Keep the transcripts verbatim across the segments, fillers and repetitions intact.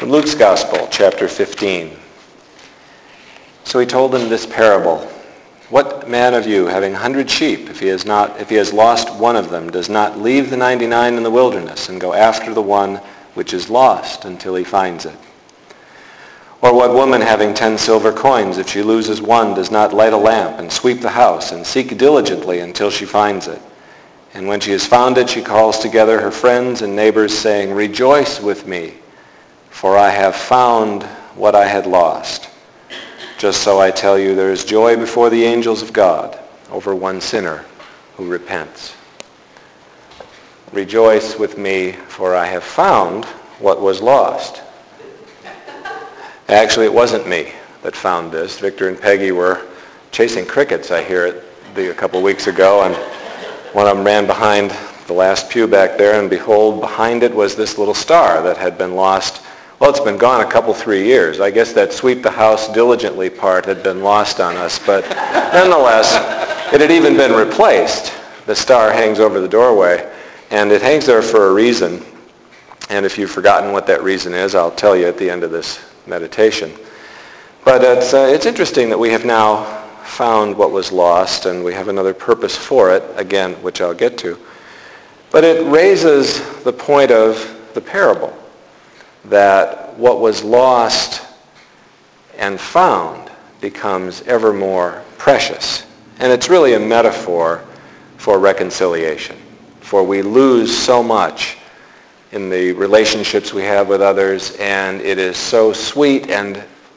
Luke's Gospel, chapter fifteen. So he told them this parable. What man of you, having a hundred sheep, if he has not, if he has lost one of them, does not leave the ninety-nine in the wilderness and go after the one which is lost until he finds it? Or what woman, having ten silver coins, if she loses one, does not light a lamp and sweep the house and seek diligently until she finds it? And when she has found it, she calls together her friends and neighbors, saying, "Rejoice with me, for I have found what I had lost." Just so I tell you, there is joy before the angels of God over one sinner who repents. Rejoice with me, for I have found what was lost. Actually, it wasn't me that found this. Victor and Peggy were chasing crickets, I hear it, a couple weeks ago, and one of them ran behind the last pew back there, and behold, behind it was this little star that had been lost. Well, it's been gone a couple, three years. I guess that sweep the house diligently part had been lost on us, but nonetheless, it had even been replaced. The star hangs over the doorway, and it hangs there for a reason. And if you've forgotten what that reason is, I'll tell you at the end of this meditation. But it's, uh, it's interesting that we have now found what was lost, and we have another purpose for it, again, which I'll get to. But it raises the point of the parable, that what was lost and found becomes ever more precious. And it's really a metaphor for reconciliation, for we lose so much in the relationships we have with others, and it is so sweet and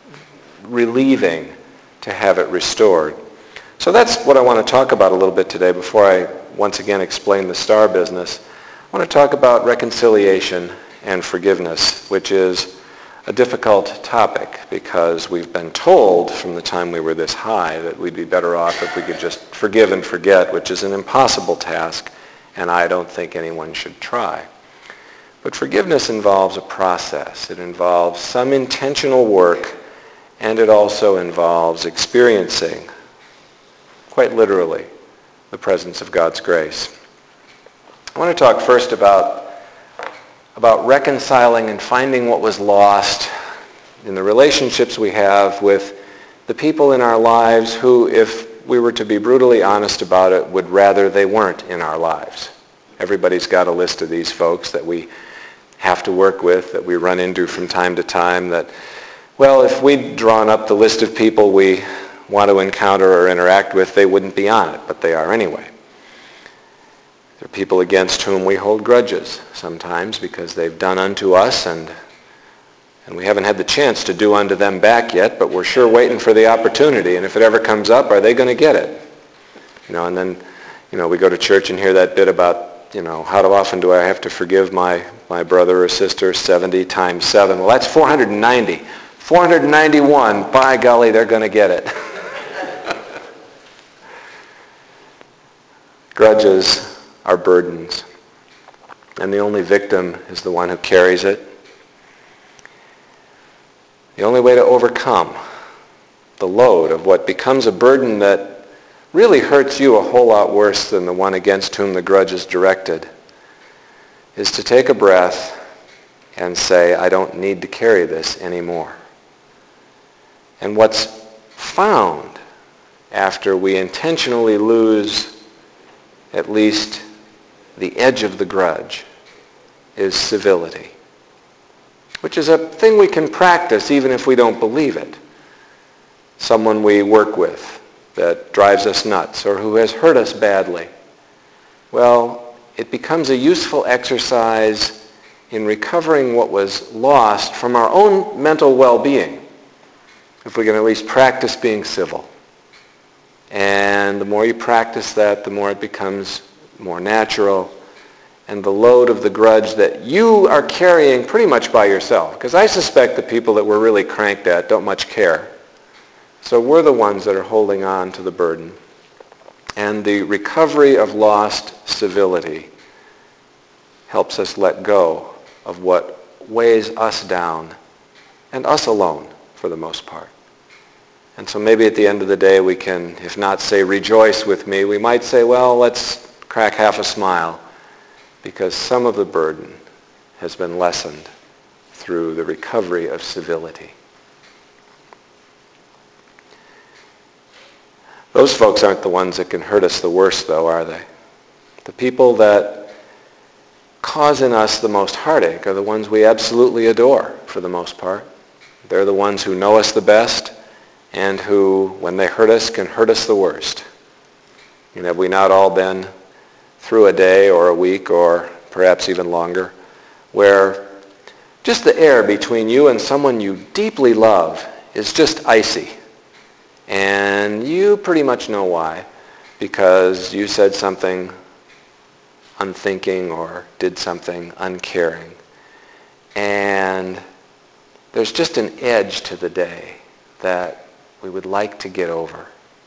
relieving to have it restored. So that's what I want to talk about a little bit today before I once again explain the star business. I want to talk about reconciliation and forgiveness, which is a difficult topic because we've been told from the time we were this high that we'd be better off if we could just forgive and forget, which is an impossible task, and I don't think anyone should try. But forgiveness involves a process. It involves some intentional work, and it also involves experiencing, quite literally, the presence of God's grace. I want to talk first about about reconciling and finding what was lost in the relationships we have with the people in our lives who, if we were to be brutally honest about it, would rather they weren't in our lives. Everybody's got a list of these folks that we have to work with, that we run into from time to time, that, well, if we'd drawn up the list of people we want to encounter or interact with, they wouldn't be on it, but they are anyway. There are people against whom we hold grudges sometimes because they've done unto us, and and we haven't had the chance to do unto them back yet, but we're sure waiting for the opportunity. And if it ever comes up, are they going to get it? You know, and then, you know, we go to church and hear that bit about, you know, how often do I have to forgive my, my brother or sister? seventy times seven. Well, that's four hundred ninety. four hundred ninety-one, by golly, they're going to get it. Grudges are burdens, and the only victim is the one who carries it. The only way to overcome the load of what becomes a burden that really hurts you a whole lot worse than the one against whom the grudge is directed is to take a breath and say, I don't need to carry this anymore. And what's found after we intentionally lose at least the edge of the grudge is civility, which is a thing we can practice even if we don't believe it. Someone we work with that drives us nuts or who has hurt us badly. Well, it becomes a useful exercise in recovering what was lost from our own mental well-being, if we can at least practice being civil. And the more you practice that, the more it becomes more natural, and the load of the grudge that you are carrying pretty much by yourself, because I suspect the people that we're really cranked at don't much care. So we're the ones that are holding on to the burden. And the recovery of lost civility helps us let go of what weighs us down, and us alone for the most part. And so maybe at the end of the day we can, if not say rejoice with me, we might say, well, let's crack half a smile because some of the burden has been lessened through the recovery of civility. Those folks aren't the ones that can hurt us the worst, though, are they? The people that cause in us the most heartache are the ones we absolutely adore, for the most part. They're the ones who know us the best and who, when they hurt us, can hurt us the worst. And have we not all been through a day or a week or perhaps even longer where just the air between you and someone you deeply love is just icy? And you pretty much know why, because you said something unthinking or did something uncaring. And there's just an edge to the day that we would like to get over.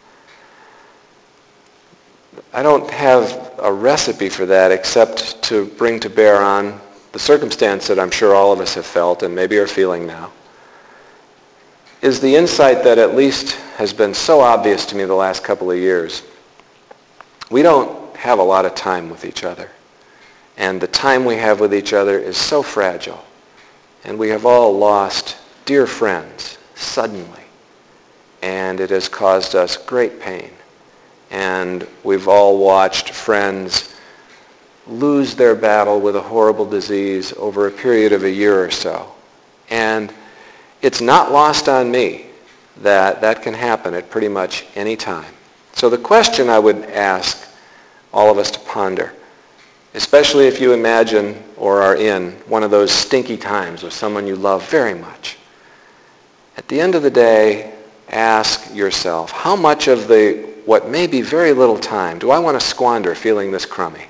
I don't have a recipe for that except to bring to bear on the circumstance that I'm sure all of us have felt and maybe are feeling now, is the insight that at least has been so obvious to me the last couple of years. We don't have a lot of time with each other. And the time we have with each other is so fragile. And we have all lost dear friends suddenly. And it has caused us great pain. And we've all watched friends lose their battle with a horrible disease over a period of a year or so. And it's not lost on me that that can happen at pretty much any time. So the question I would ask all of us to ponder, especially if you imagine or are in one of those stinky times with someone you love very much, at the end of the day, ask yourself, how much of the what may be very little time do I want to squander feeling this crummy?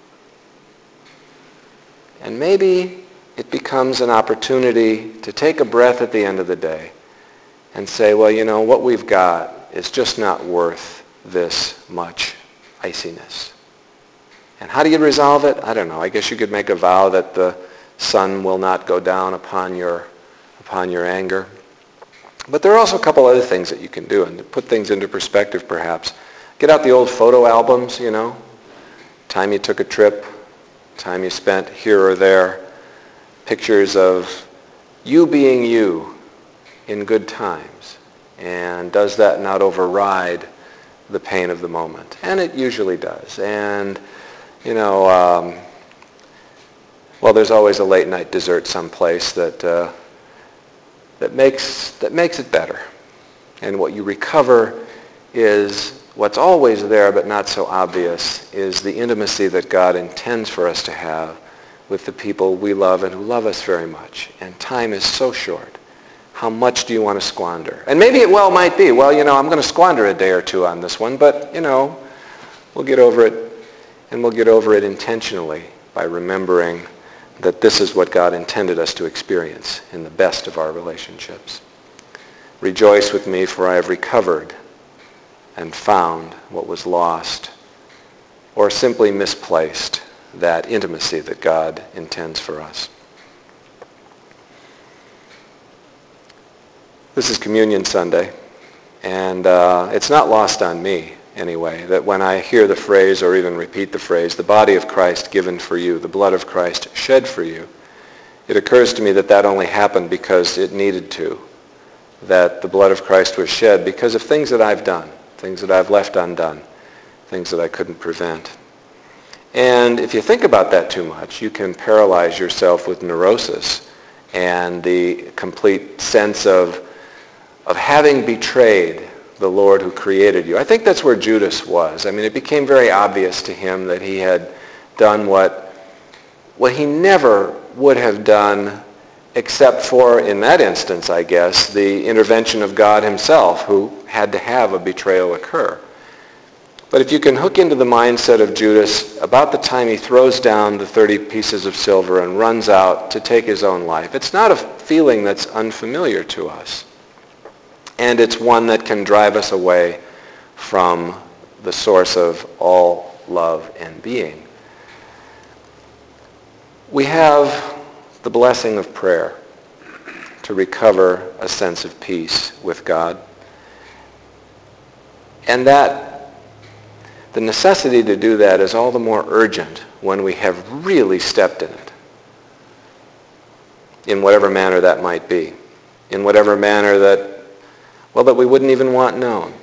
And maybe it becomes an opportunity to take a breath at the end of the day and say, well, you know, what we've got is just not worth this much iciness. And how do you resolve it? I don't know. I guess you could make a vow that the sun will not go down upon your, upon your anger. But there are also a couple other things that you can do, and to put things into perspective perhaps. Get out the old photo albums, you know, time you took a trip, time you spent here or there, pictures of you being you in good times. And does that not override the pain of the moment? And it usually does. And, you know, um, well, there's always a late night dessert someplace that uh, that makes that makes it better. And what you recover is what's always there but not so obvious, is the intimacy that God intends for us to have with the people we love and who love us very much. And time is so short. How much do you want to squander? And maybe it well might be, well, you know, I'm going to squander a day or two on this one, but, you know, we'll get over it, and we'll get over it intentionally by remembering that this is what God intended us to experience in the best of our relationships. Rejoice with me, for I have recovered and found what was lost or simply misplaced, that intimacy that God intends for us. This is Communion Sunday, and uh, it's not lost on me, anyway, that when I hear the phrase or even repeat the phrase, the body of Christ given for you, the blood of Christ shed for you, it occurs to me that that only happened because it needed to, that the blood of Christ was shed because of things that I've done, things that I've left undone, things that I couldn't prevent. And if you think about that too much, you can paralyze yourself with neurosis and the complete sense of, of having betrayed the Lord who created you. I think that's where Judas was. I mean, it became very obvious to him that he had done what, what he never would have done except for, in that instance, I guess, the intervention of God himself, who had to have a betrayal occur. But if you can hook into the mindset of Judas about the time he throws down the thirty pieces of silver and runs out to take his own life, it's not a feeling that's unfamiliar to us. And it's one that can drive us away from the source of all love and being. We have the blessing of prayer to recover a sense of peace with God. And that, the necessity to do that is all the more urgent when we have really stepped in it. in whatever manner that might be, in whatever manner that, well, that we wouldn't even want known.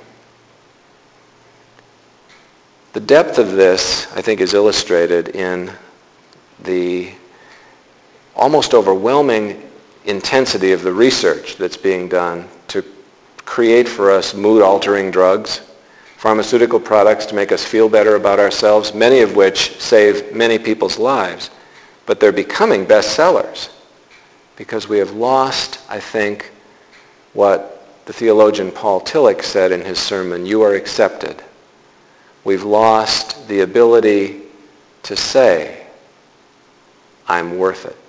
The depth of this, I think, is illustrated in the almost overwhelming intensity of the research that's being done to create for us mood-altering drugs, pharmaceutical products to make us feel better about ourselves, many of which save many people's lives. But they're becoming bestsellers because we have lost, I think, what the theologian Paul Tillich said in his sermon, "You are accepted." We've lost the ability to say, "I'm worth it.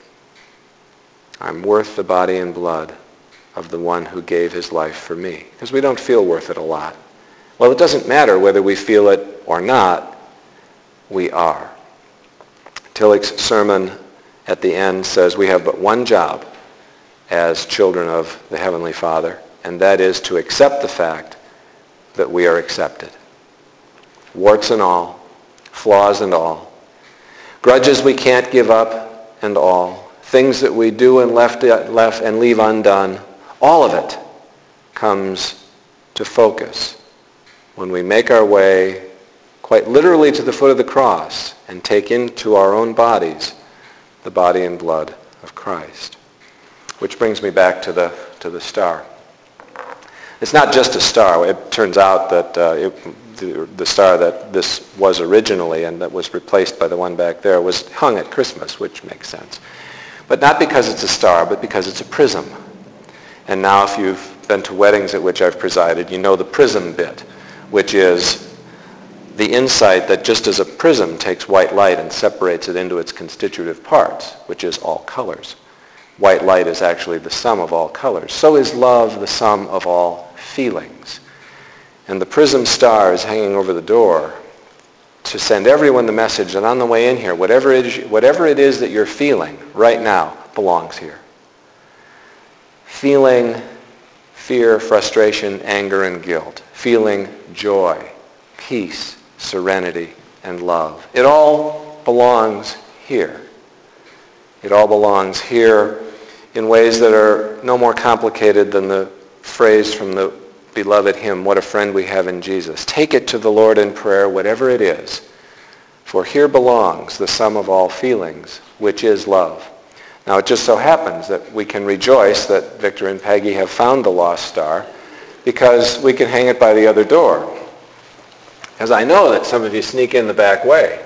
I'm worth the body and blood of the one who gave his life for me." Because we don't feel worth it a lot. Well, it doesn't matter whether we feel it or not. We are. Tillich's sermon at the end says we have but one job as children of the Heavenly Father, and that is to accept the fact that we are accepted. Warts and all, flaws and all, grudges we can't give up and all, things that we do and left, left and leave undone, all of it comes to focus when we make our way quite literally to the foot of the cross and take into our own bodies the body and blood of Christ. Which brings me back to the, to the star. It's not just a star. It turns out that uh, it, the, the star that this was originally and that was replaced by the one back there was hung at Christmas, which makes sense. But not because it's a star, but because it's a prism. And now if you've been to weddings at which I've presided, you know the prism bit, which is the insight that just as a prism takes white light and separates it into its constitutive parts, which is all colors, white light is actually the sum of all colors. So is love the sum of all feelings. And the prism star is hanging over the door to send everyone the message that on the way in here, whatever it is, whatever it is that you're feeling right now belongs here. Feeling fear, frustration, anger, and guilt. Feeling joy, peace, serenity, and love. It all belongs here. It all belongs here in ways that are no more complicated than the phrase from the beloved hymn, "What a friend we have in Jesus." Take it to the Lord in prayer, whatever it is. For here belongs the sum of all feelings, which is love. Now it just so happens that we can rejoice that Victor and Peggy have found the lost star because we can hang it by the other door. Because I know that some of you sneak in the back way.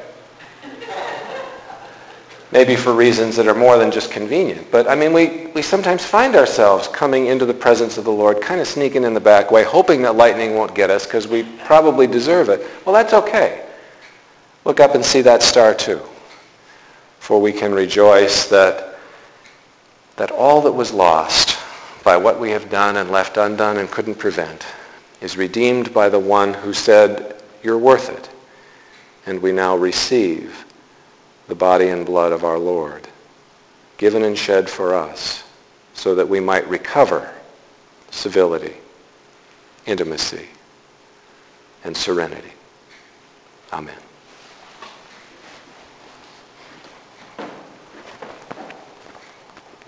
Maybe for reasons that are more than just convenient. But I mean, we, we sometimes find ourselves coming into the presence of the Lord, kind of sneaking in the back way, hoping that lightning won't get us because we probably deserve it. Well, that's okay. Look up and see that star too. For we can rejoice that, that all that was lost by what we have done and left undone and couldn't prevent is redeemed by the one who said, "You're worth it." And we now receive the body and blood of our Lord, given and shed for us, so that we might recover civility, intimacy, and serenity. Amen.